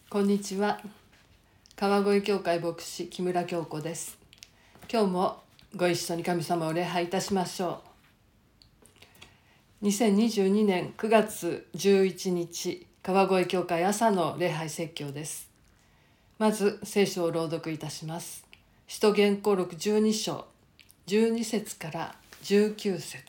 こんにちは。川越教会牧師木村京子です。今日もご一緒に神様を礼拝いたしましょう。2022年9月11日川越教会朝の礼拝説教です。まず聖書を朗読いたします。使徒言行録12章12節から19節。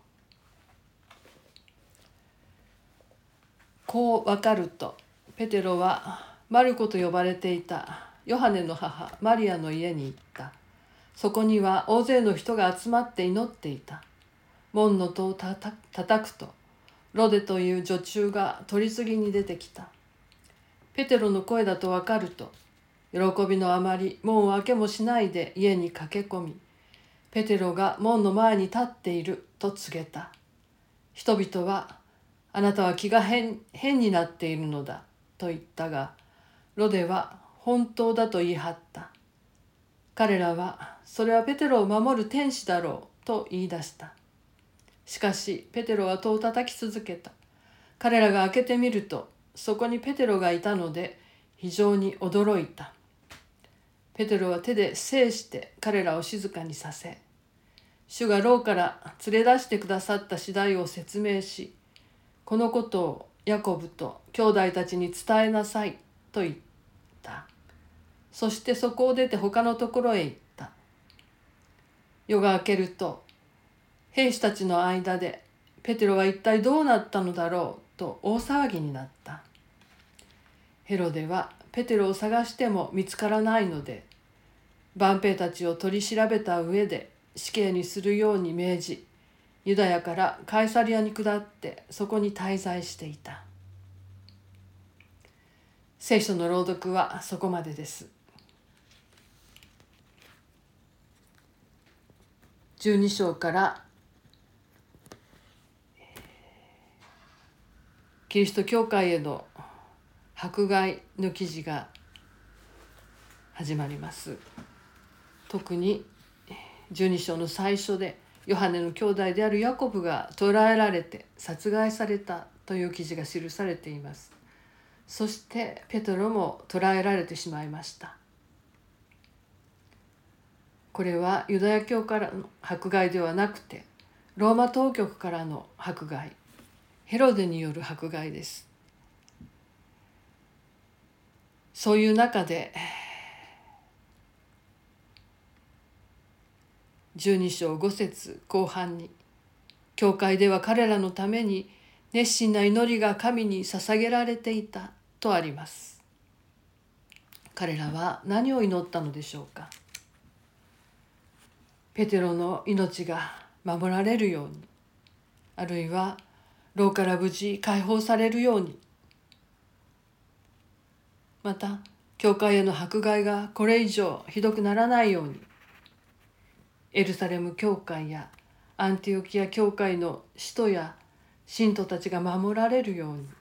こう分かると、ペテロはマルコと呼ばれていたヨハネの母マリアの家に行った。そこには大勢の人が集まって祈っていた。門の戸を叩くと、ロデという女中が取り次ぎに出てきた。ペテロの声だと分かると、喜びのあまり門を開けもしないで家に駆け込み、ペテロが門の前に立っていると告げた。人々は、あなたは気が変になっているのだと言ったが、ロデは本当だと言い張った。彼らは、それはペテロを守る天使だろうと言い出した。しかしペテロは戸を叩き続けた。彼らが開けてみると、そこにペテロがいたので非常に驚いた。ペテロは手で制して彼らを静かにさせ、主が牢から連れ出してくださった次第を説明し、このことをヤコブと兄弟たちに伝えなさいと言った。そしてそこを出て他のところへ行った。夜が明けると、兵士たちの間でペテロは一体どうなったのだろうと大騒ぎになった。ヘロデはペテロを探しても見つからないので、万兵たちを取り調べた上で死刑にするように命じ、ユダヤからカイサリアに下ってそこに滞在していた。聖書の朗読はそこまでです。12章からキリスト教会への迫害の記事が始まります。特に12章の最初でヨハネの兄弟であるヤコブが捕らえられて殺害されたという記事が記されています。そしてペテロも捕らえられてしまいました。これはユダヤ教からの迫害ではなくて、ローマ当局からの迫害、ヘロデによる迫害です。そういう中で12章5節後半に、教会では彼らのために熱心な祈りが神に捧げられていたとあります。彼らは何を祈ったのでしょうか。ペテロの命が守られるように、あるいは牢から無事解放されるように、また教会への迫害がこれ以上ひどくならないように、エルサレム教会やアンティオキア教会の使徒や信徒たちが守られるように、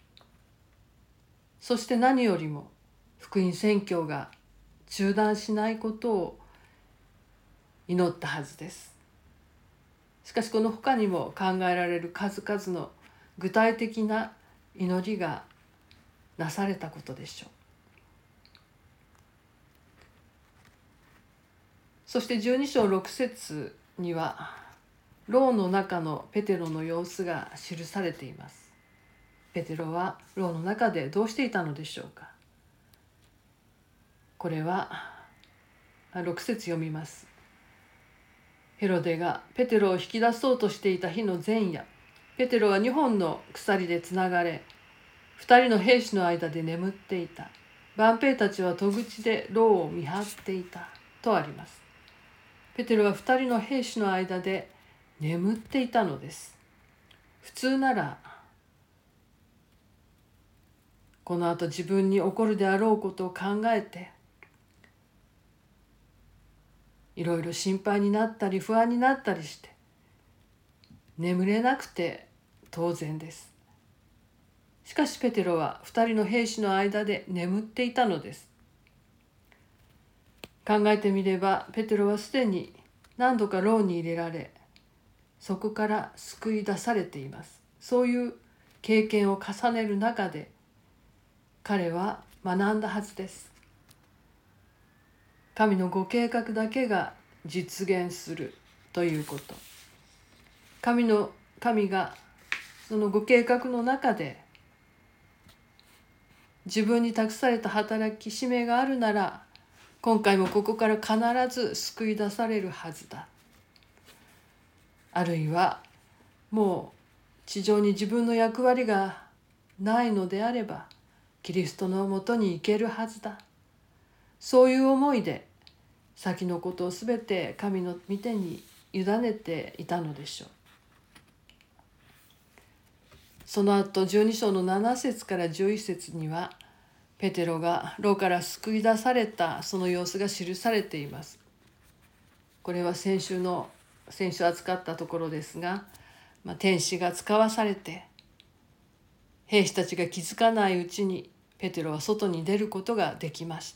そして何よりも福音宣教が中断しないことを祈ったはずです。しかしこの他にも考えられる数々の具体的な祈りがなされたことでしょう。そして12章6節には牢の中のペテロの様子が記されています。ペテロは牢の中でどうしていたのでしょうか。これは6節読みます。ヘロデがペテロを引き出そうとしていた日の前夜、ペテロは2本の鎖でつながれ、2人の兵士の間で眠っていた。万兵たちは戸口で牢を見張っていたとあります。ペテロは2人の兵士の間で眠っていたのです。普通ならこの後自分に起こるであろうことを考えて、いろいろ心配になったり不安になったりして眠れなくて当然です。しかしペテロは2人の兵士の間で眠っていたのです。考えてみればペテロはすでに何度か牢に入れられ、そこから救い出されています。そういう経験を重ねる中で、彼は学んだはずです。神のご計画だけが実現するということ。神がそのご計画の中で自分に託された働き使命があるなら、今回もここから必ず救い出されるはずだ。あるいはもう地上に自分の役割がないのであれば、キリストのもとに行けるはずだ。そういう思いで先のことをすべて神の御手に委ねていたのでしょう。その後12章の7節から11節には、ペテロが牢から救い出されたその様子が記されています。これは先週扱ったところですが、天使が使わされて、兵士たちが気づかないうちにペテロは外に出ることができました。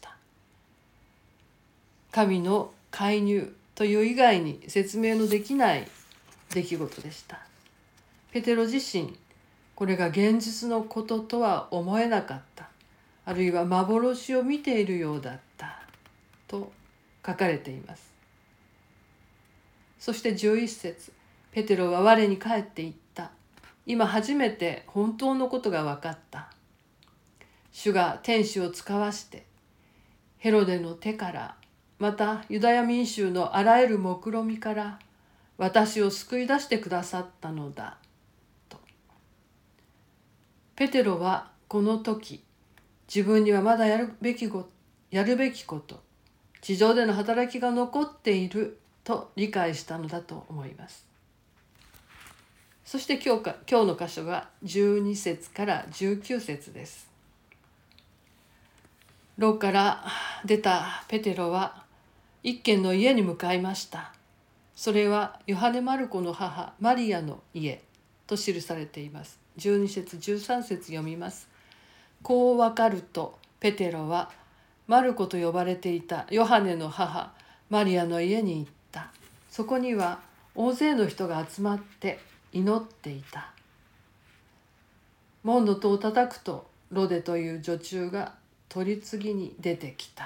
神の介入という以外に説明のできない出来事でした。ペテロ自身、これが現実のこととは思えなかった。あるいは幻を見ているようだったと書かれています。そして11節、ペテロは我に返っていった。今初めて本当のことが分かった。主が天使を使わしてヘロデの手から、またユダヤ民衆のあらゆる目論みから私を救い出してくださったのだと。ペテロはこの時、自分にはまだやるべきこと、地上での働きが残っていると理解したのだと思います。そして今日の箇所が12節から19節です。牢から出たペテロは一軒の家に向かいました。それはヨハネ・マルコの母マリアの家と記されています。12節13節読みます。こう分かるとペテロはマルコと呼ばれていたヨハネの母マリアの家に行った。そこには大勢の人が集まって祈っていた。門の戸を叩くとロデという女中が取り次ぎに出てきた。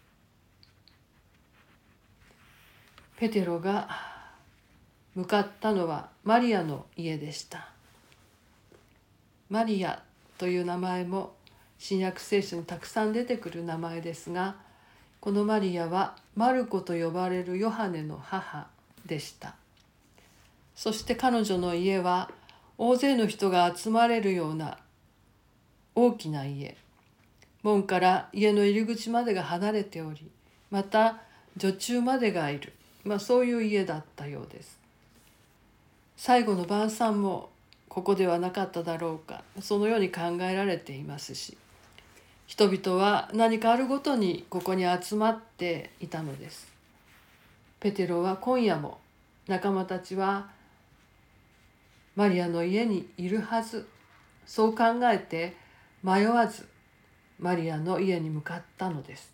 ペテロが向かったのはマリアの家でした。マリアという名前も新約聖書にたくさん出てくる名前ですが、このマリアはマルコと呼ばれるヨハネの母でした。そして彼女の家は大勢の人が集まれるような大きな家、門から家の入り口までが離れており、また女中までがいる、そういう家だったようです。最後の晩餐もここではなかっただろうか、そのように考えられていますし、人々は何かあるごとにここに集まっていたのです。ペテロは今夜も仲間たちはマリアの家にいるはず、そう考えて迷わずマリアの家に向かったのです。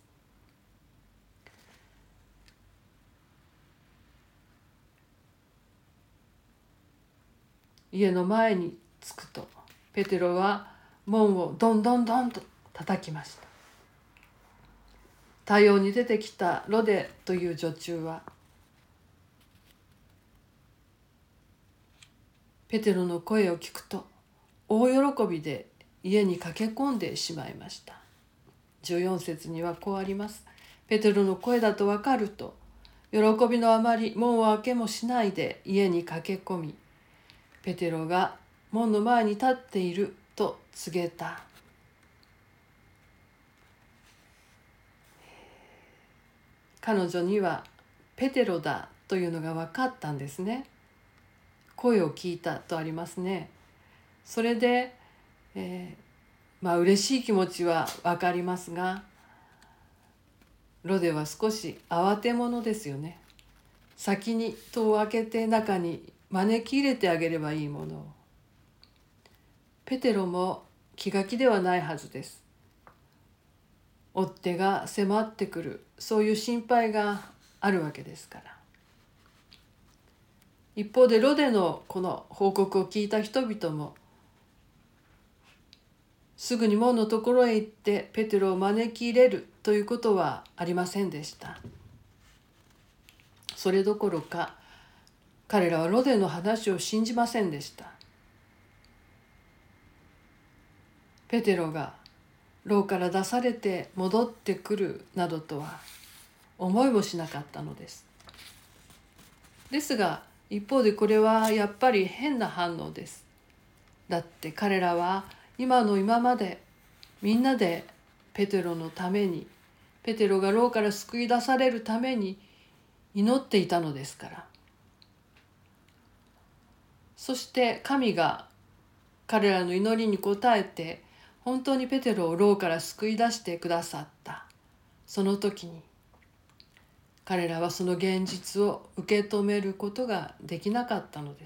家の前に着くとペテロは門をドンドンドンと叩きました。対応に出てきたロデという女中はペテロの声を聞くと大喜びで家に駆け込んでしまいました。14節にはこうあります。ペテロの声だと分かると喜びのあまり門を開けもしないで家に駆け込み、ペテロが門の前に立っていると告げた。彼女にはペテロだというのが分かったんですね。声を聞いたとありますね。それで、嬉しい気持ちは分かりますが、ロデは少し慌て者ですよね。先に戸を開けて中に招き入れてあげればいいものを。ペテロも気が気ではないはずです。追っ手が迫ってくる、そういう心配があるわけですから。一方でロデのこの報告を聞いた人々もすぐに門のところへ行ってペテロを招き入れるということはありませんでした。それどころか彼らはロデの話を信じませんでした。ペテロが牢から出されて戻ってくるなどとは思いもしなかったのです。ですが一方でこれはやっぱり変な反応です。だって彼らは今の今までみんなでペテロのために、ペテロが牢から救い出されるために祈っていたのですから。そして神が彼らの祈りに応えて本当にペテロを牢から救い出してくださった。その時に彼らはその現実を受け止めることができなかったのです。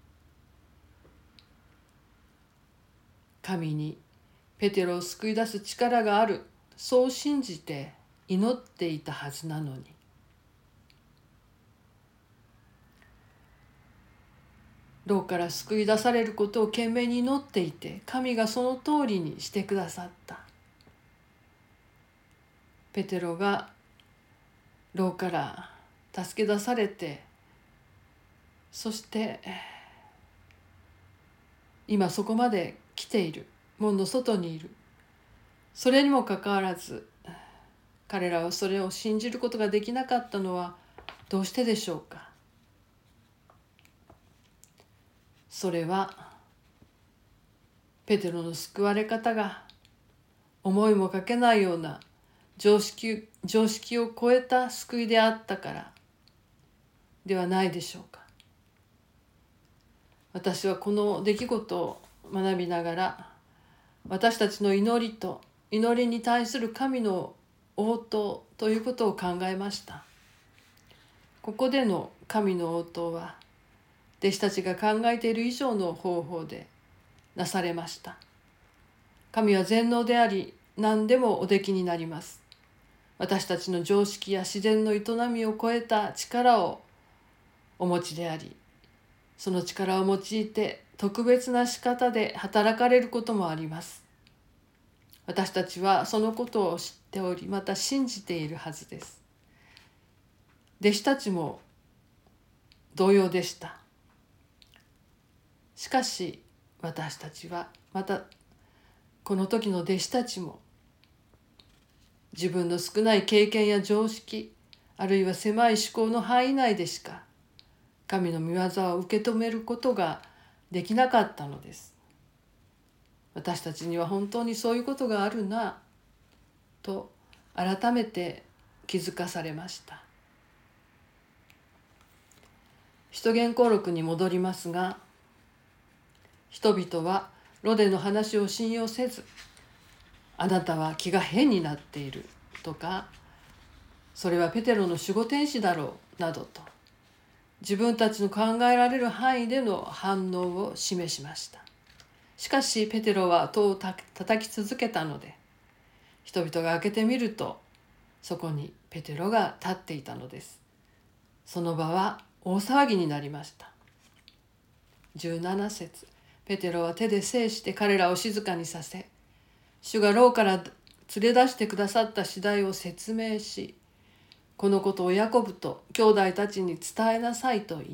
神にペテロを救い出す力がある、そう信じて祈っていたはずなのに、牢から救い出されることを懸命に祈っていて、神がその通りにしてくださった。ペテロが牢から助け出されて、そして今そこまで来ている、門の外にいる。それにもかかわらず彼らはそれを信じることができなかったのはどうしてでしょうか。それはペテロの救われ方が思いもかけないような常識を超えた救いであったからではないでしょうか。私はこの出来事を学びながら、私たちの祈りと祈りに対する神の応答ということを考えました。ここでの神の応答は弟子たちが考えている以上の方法でなされました。神は全能であり、何でもおできになります。私たちの常識や自然の営みを超えた力をお持ちであり、その力を用いて特別な仕方で働かれることもあります。私たちはそのことを知っており、また信じているはずです。弟子たちも同様でした。しかし私たちは、またこの時の弟子たちも自分の少ない経験や常識、あるいは狭い思考の範囲内でしか神の御業を受け止めることができなかったのです。私たちには本当にそういうことがあるなと改めて気づかされました。使徒言行録に戻りますが、人々はロデの話を信用せず、あなたは気が変になっているとか、それはペテロの守護天使だろうなどと、自分たちの考えられる範囲での反応を示しました。しかしペテロは戸を叩き続けたので、人々が開けてみると、そこにペテロが立っていたのです。その場は大騒ぎになりました。17節、ペテロは手で制して彼らを静かにさせ、主が牢から連れ出してくださった次第を説明し、このことをヤコブと兄弟たちに伝えなさいと言った。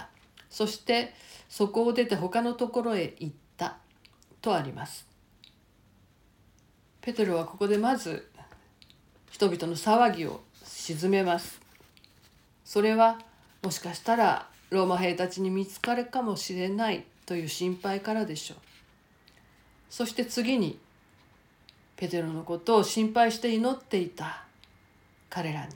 そしてそこを出て他のところへ行ったとあります。ペテロはここでまず人々の騒ぎを鎮めます。それはもしかしたらローマ兵たちに見つかるかもしれないという心配からでしょう。そして次にペテロのことを心配して祈っていた彼らに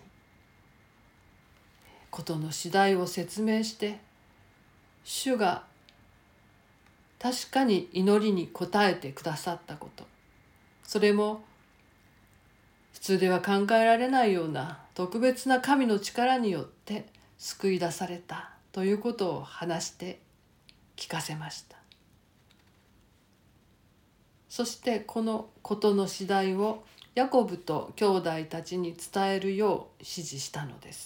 ことの次第を説明して、主が確かに祈りに応えてくださったこと、それも普通では考えられないような特別な神の力によって救い出されたということを話して聞かせました。そしてこのことの次第をヤコブと兄弟たちに伝えるよう指示したのです。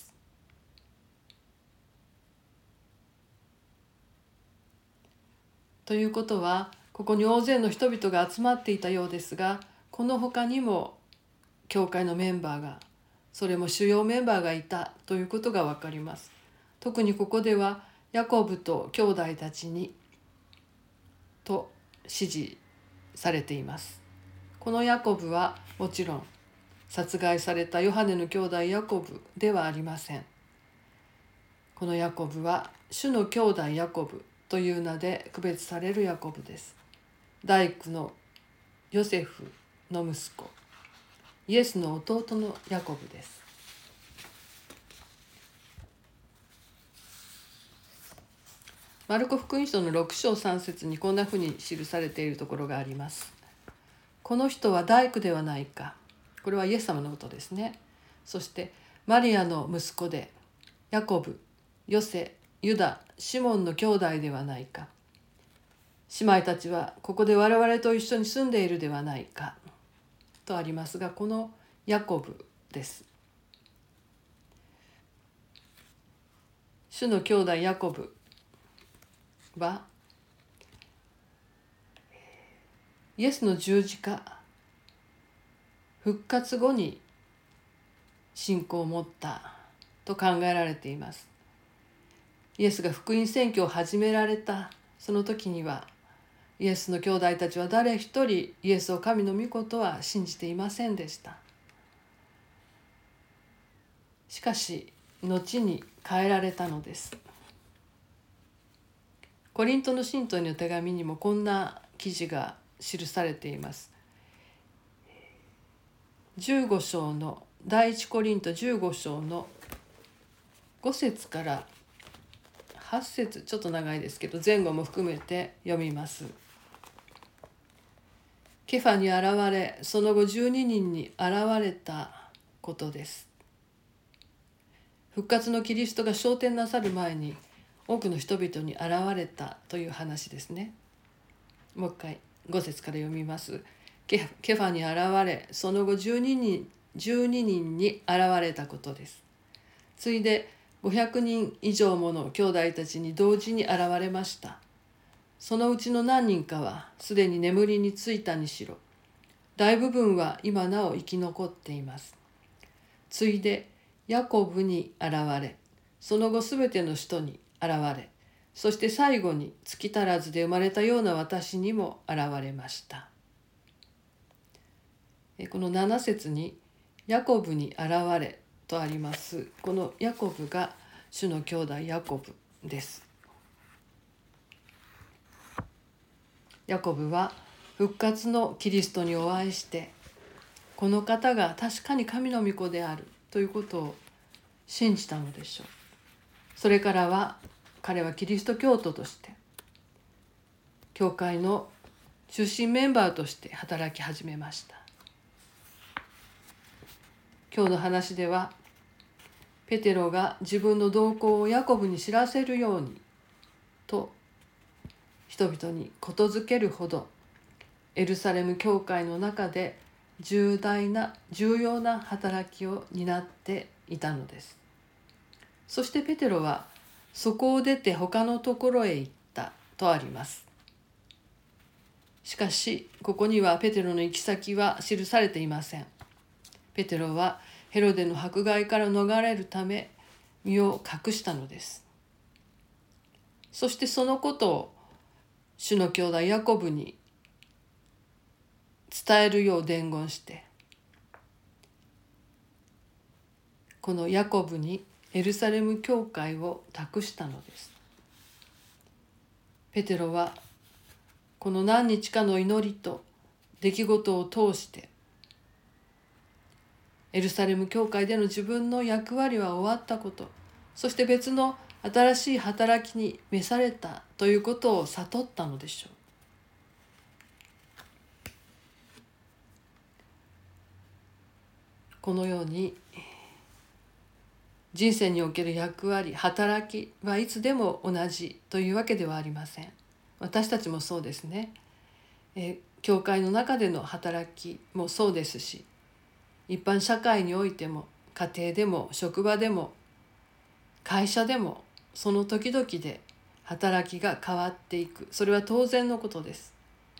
ということは、 ここに大勢の人々が集まっていたようですが、この他にも教会のメンバーが、それも主要メンバーがいたということがわかります。特にここではヤコブと兄弟たちにと指示されています。このヤコブはもちろん殺害されたヨハネの兄弟ヤコブではありません。このヤコブは主の兄弟ヤコブという名で区別されるヤコブです。大工のヨセフの息子、イエスの弟のヤコブです。マルコ福音書の6章3節にこんなふうに記されているところがあります。この人は大工ではないか。これはイエス様のことですね。そしてマリアの息子で、ヤコブ、ヨセ、ユダ、シモンの兄弟ではないか。姉妹たちはここで我々と一緒に住んでいるではないか。とありますが、このヤコブです。主の兄弟ヤコブはイエスの十字架復活後に信仰を持ったと考えられています。イエスが福音宣教を始められたその時には、イエスの兄弟たちは誰一人イエスを神の御子とは信じていませんでした。しかし後に変えられたのです。コリントの信徒の手紙にもこんな記事が記されています。15章の第一コリント15章の5節から8節、ちょっと長いですけど前後も含めて読みます。ケファに現れ、その後12人に現れたことです。復活のキリストが昇天なさる前に多くの人々に現れたという話ですね。もう一回5節から読みます。ケファに現れ、その後12人に現れたことです。ついで500人以上もの兄弟たちに同時に現れました。そのうちの何人かはすでに眠りについたにしろ、大部分は今なお生き残っています。ついでヤコブに現れ、その後すべての人に現れ、そして最後に月足らずで生まれたような私にも現れました。この7節にヤコブに現れとあります。このヤコブが主の兄弟ヤコブです。ヤコブは復活のキリストにお会いして、この方が確かに神の御子であるということを信じたのでしょう。それからは彼はキリスト教徒として教会の中心メンバーとして働き始めました。今日の話ではペテロが自分の動向をヤコブに知らせるようにと人々にことづけるほどエルサレム教会の中で重要な働きを担っていたのです。そしてペテロはそこを出て他のところへ行ったとあります。しかしここにはペテロの行き先は記されていません。ペテロはヘロデの迫害から逃れるため身を隠したのです。そしてそのことを主の兄弟ヤコブに伝えるよう伝言して、このヤコブにエルサレム教会を託したのです。ペテロはこの何日かの祈りと出来事を通してエルサレム教会での自分の役割は終わったこと、そして別の新しい働きに召されたということを悟ったのでしょう。このように人生における役割、働きはいつでも同じというわけではありません。私たちもそうですね。教会の中での働きもそうですし、一般社会においても家庭でも職場でも会社でもその時々で働きが変わっていく、それは当然のことです。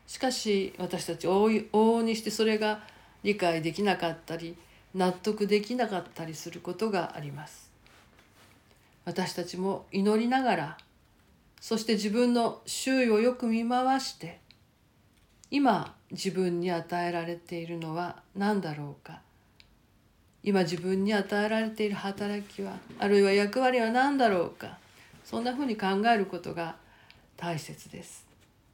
しかし私たち往々にしてそれが理解できなかったり納得できなかったりすることがあります。私たちも祈りながら、そして自分の周囲をよく見回して、今自分に与えられているのは何だろうか、今自分に与えられている働きは、あるいは役割は何だろうか、そんなふうに考えることが大切です。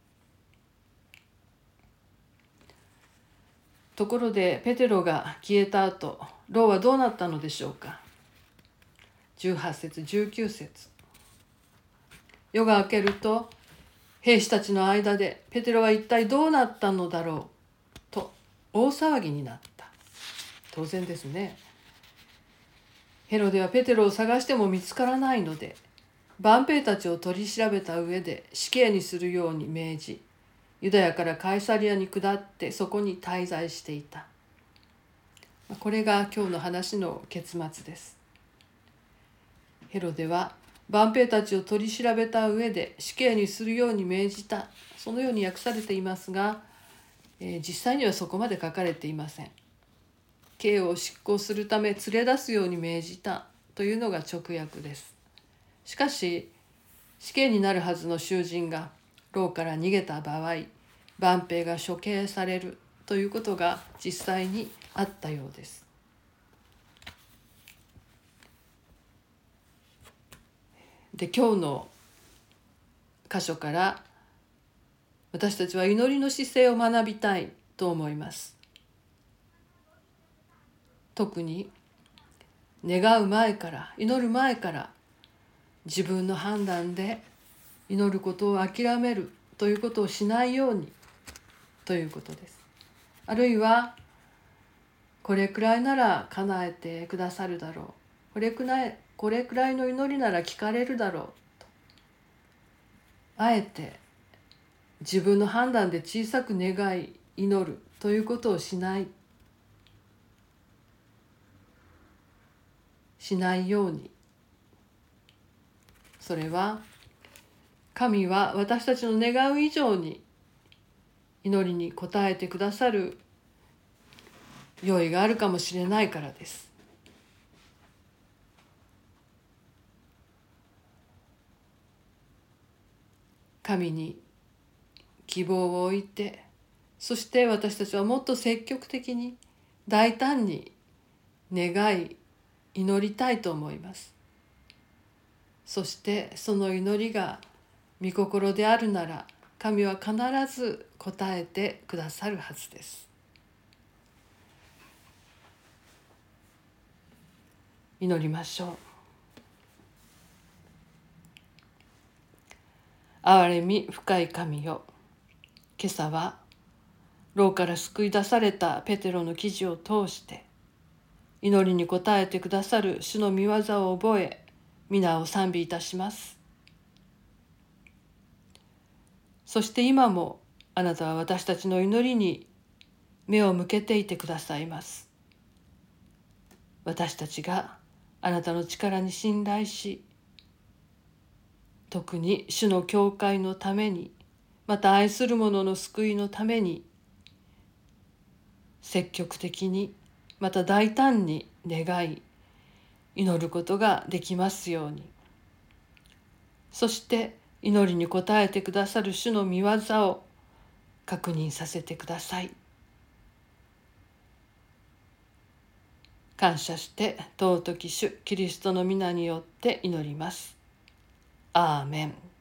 ところでペテロが消えた後、牢はどうなったのでしょうか。18節19節、夜が明けると兵士たちの間でペテロは一体どうなったのだろうと大騒ぎになった。当然ですね。ヘロデはペテロを探しても見つからないので、万兵たちを取り調べた上で死刑にするように命じ、ユダヤからカイサリアに下ってそこに滞在していた。これが今日の話の結末です。ヘロデは万兵たちを取り調べた上で死刑にするように命じた、そのように訳されていますが、実際にはそこまで書かれていません。刑を執行するため連れ出すように命じたというのが直訳です。しかし死刑になるはずの囚人が牢から逃げた場合、万兵が処刑されるということが実際にあったようです。で、今日の箇所から私たちは祈りの姿勢を学びたいと思います。特に願う前から、祈る前から自分の判断で祈ることを諦めるということをしないようにということです。あるいはこれくらいなら叶えてくださるだろう、これくらいの祈りなら聞かれるだろうと、あえて自分の判断で小さく願い祈るということをしないように。それは神は私たちの願う以上に祈りに応えてくださる用意があるかもしれないからです。神に希望を置いて、そして私たちはもっと積極的に大胆に願い祈りたいと思います。そしてその祈りが御心であるなら、神は必ず応えてくださるはずです。祈りましょう。憐れみ深い神よ、今朝は牢から救い出されたペテロの記事を通して祈りに応えてくださる主の御業を覚え、皆を賛美いたします。そして今もあなたは私たちの祈りに目を向けていてくださいます。私たちがあなたの力に信頼し、特に主の教会のために、また愛する者の救いのために積極的に、また大胆に願い祈ることができますように。そして祈りに応えてくださる主の御業を確認させてください。感謝して尊き主キリストの皆によって祈ります。アーメン。